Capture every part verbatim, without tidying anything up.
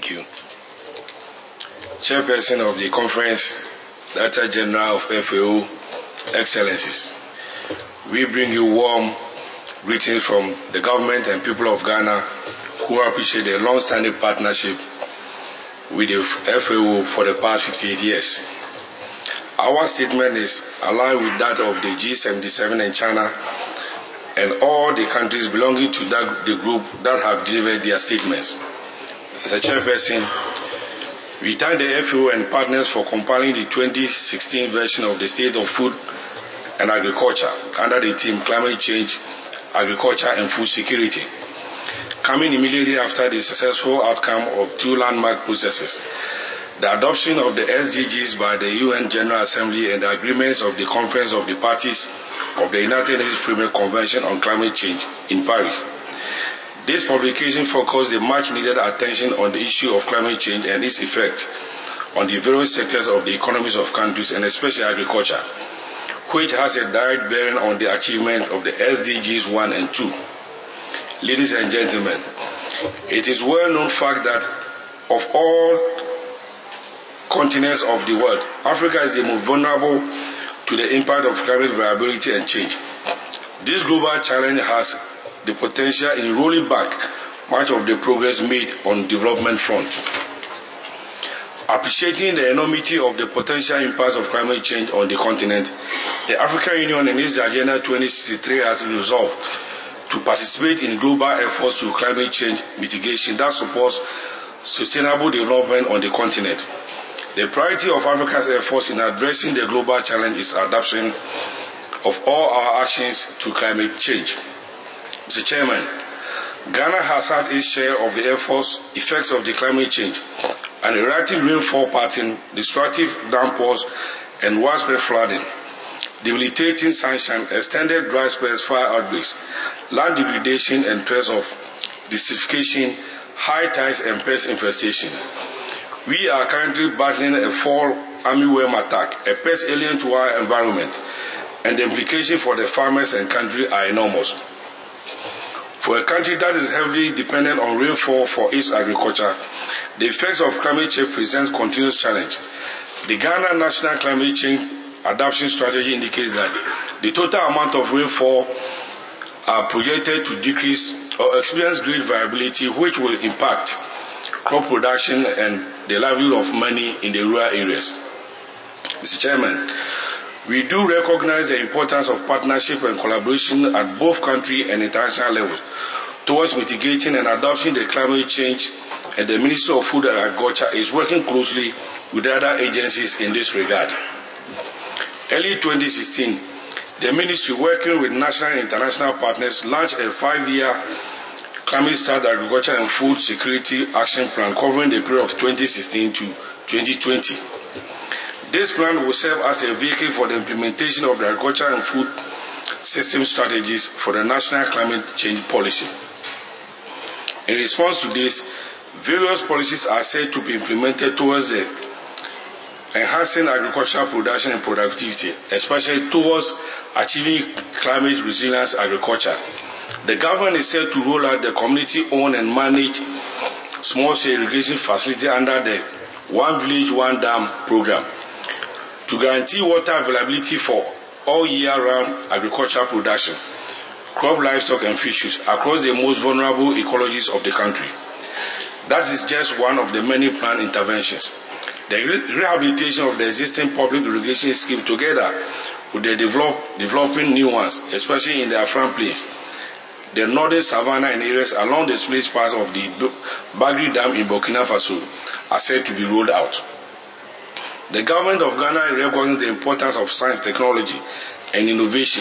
Thank you. Chairperson of the Conference, Director General of F A O, Excellencies, we bring you warm greetings from the government and people of Ghana who appreciate the long-standing partnership with the F A O for the past fifty-eight years. Our statement is aligned with that of the G seventy-seven and China and all the countries belonging to that, the group that have delivered their statements. As a chairperson, we thank the F A O and partners for compiling the twenty sixteen version of the State of Food and Agriculture under the theme Climate Change, Agriculture and Food Security, coming immediately after the successful outcome of two landmark processes, the adoption of the S D Gs by the U N General Assembly and the agreements of the Conference of the Parties of the United Nations Framework Convention on Climate Change in Paris. This publication focused the much-needed attention on the issue of climate change and its effect on the various sectors of the economies of countries and especially agriculture, which has a direct bearing on the achievement of the S D Gs one and two. Ladies and gentlemen, it is well-known fact that of all continents of the world, Africa is the most vulnerable to the impact of climate variability and change. This global challenge has the potential in rolling back much of the progress made on development front. Appreciating the enormity of the potential impacts of climate change on the continent, the African Union in its Agenda twenty sixty-three has resolved to participate in global efforts to climate change mitigation that supports sustainable development on the continent. The priority of Africa's efforts in addressing the global challenge is adoption of all our actions to climate change. Mister Chairman, Ghana has had its share of the efforts, effects of the climate change, and erratic rainfall pattern, destructive downpours, and widespread flooding, debilitating sunshine, extended dry spells, fire outbreaks, land degradation, and threats of desertification, high tides, and pest infestation. We are currently battling a fall armyworm attack, a pest alien to our environment, and the implications for the farmers and country are enormous. For a country that is heavily dependent on rainfall for its agriculture, the effects of climate change present continuous challenge. The Ghana National Climate Change Adaptation Strategy indicates that the total amount of rainfall are projected to decrease or experience great variability, which will impact crop production and the livelihood of many in the rural areas. Mister Chairman, we do recognize the importance of partnership and collaboration at both country and international levels towards mitigating and adopting the climate change, and the Ministry of Food and Agriculture is working closely with other agencies in this regard. Early twenty sixteen, the Ministry, working with national and international partners, launched a five-year Climate-Smart Agriculture and Food Security Action Plan covering the period of twenty sixteen to twenty twenty. This plan will serve as a vehicle for the implementation of the agriculture and food system strategies for the national climate change policy. In response to this, various policies are set to be implemented towards the enhancing agricultural production and productivity, especially towards achieving climate resilience agriculture. The government is set to roll out the community-owned and managed small-scale irrigation facility under the One Village, One Dam program to guarantee water availability for all year-round agricultural production, crop, livestock, and fisheries across the most vulnerable ecologies of the country. That is just one of the many planned interventions. The rehabilitation of the existing public irrigation scheme together with the develop, developing new ones, especially in the Afram Plains, the northern savanna and areas along the split parts of the Bagri Dam in Burkina Faso are said to be rolled out. The government of Ghana recognizes the importance of science, technology, and innovation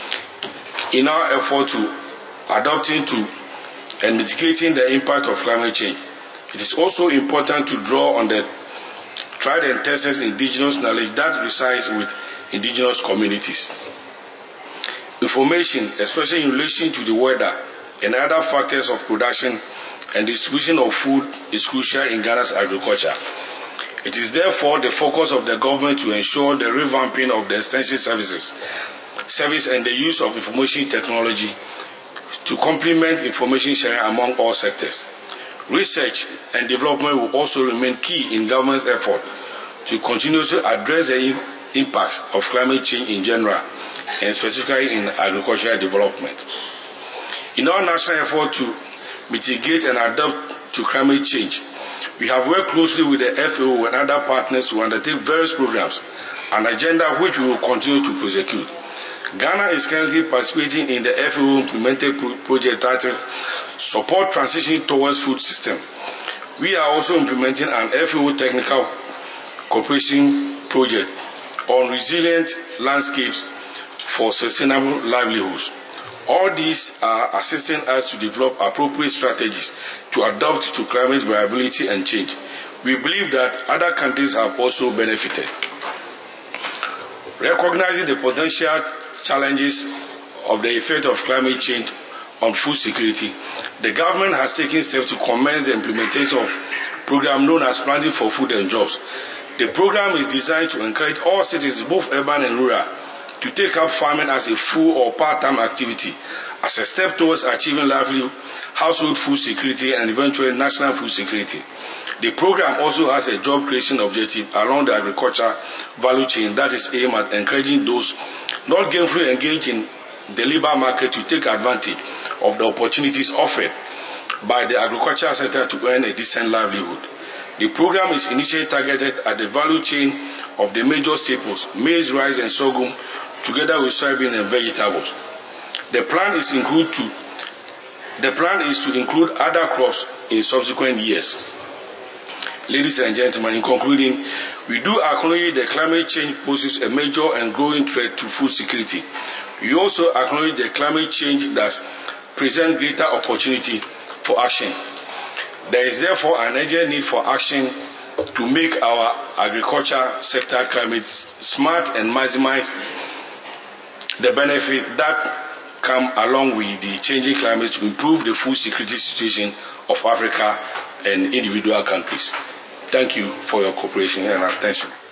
in our effort to adapting to and mitigating the impact of climate change. It is also important to draw on the tried and tested indigenous knowledge that resides with indigenous communities. Information, especially in relation to the weather and other factors of production and distribution of food, is crucial in Ghana's agriculture. It is therefore the focus of the government to ensure the revamping of the extension services, service and the use of information technology to complement information sharing among all sectors. Research and development will also remain key in government's effort to continuously address the impacts of climate change in general and specifically in agricultural development. In our national effort to mitigate and adapt to climate change, we have worked closely with the F A O and other partners to undertake various programs, an agenda which we will continue to prosecute. Ghana is currently participating in the F A O implemented project titled Support Transition Towards Food System. We are also implementing an F A O technical cooperation project on resilient landscapes for sustainable livelihoods. All these are assisting us to develop appropriate strategies to adapt to climate variability and change. We believe that other countries have also benefited. Recognizing the potential challenges of the effect of climate change on food security, the government has taken steps to commence the implementation of a program known as Planting for Food and Jobs. The program is designed to encourage all citizens, both urban and rural, to take up farming as a full or part-time activity as a step towards achieving livelihood, household food security, and eventually national food security. The program also has a job creation objective along the agriculture value chain that is aimed at encouraging those not gainfully engaged in the labor market to take advantage of the opportunities offered by the agricultural sector to earn a decent livelihood. The program is initially targeted at the value chain of the major staples, maize, rice, and sorghum, together with soybean and vegetables. The plan is include to the plan is to include other crops in subsequent years. Ladies and gentlemen, in concluding, we do acknowledge that climate change poses a major and growing threat to food security. We also acknowledge that climate change does present greater opportunity for action. There is therefore an urgent need for action to make our agriculture sector climate smart and maximize the benefit that come along with the changing climate to improve the food security situation of Africa and individual countries. Thank you for your cooperation and attention.